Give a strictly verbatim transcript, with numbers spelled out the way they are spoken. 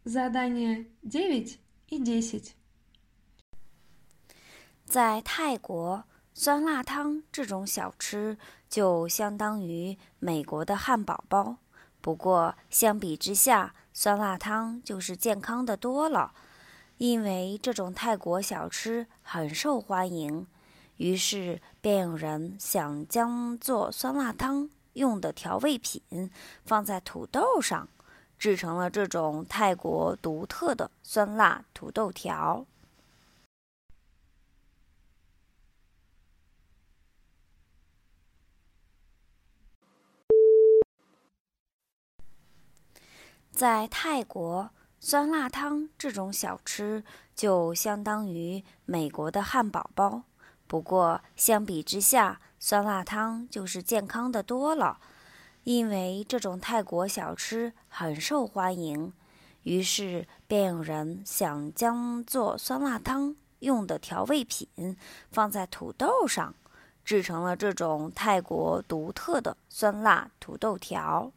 Задание девять и десять. 在泰国，酸辣汤这种小吃就相当于美国的汉堡包，不过相比之下，酸辣汤就是健康的多了。因为这种泰国小吃很受欢迎，于是便有人想将做酸辣汤用的调味品放在土豆上，制成了这种泰国独特的酸辣土豆条。在泰国，酸辣汤这种小吃就相当于美国的汉堡包，不过相比之下，酸辣汤就是健康的多了。因为这种泰国小吃很受欢迎，于是便有人想将做酸辣汤用的调味品放在土豆上，制成了这种泰国独特的酸辣土豆条。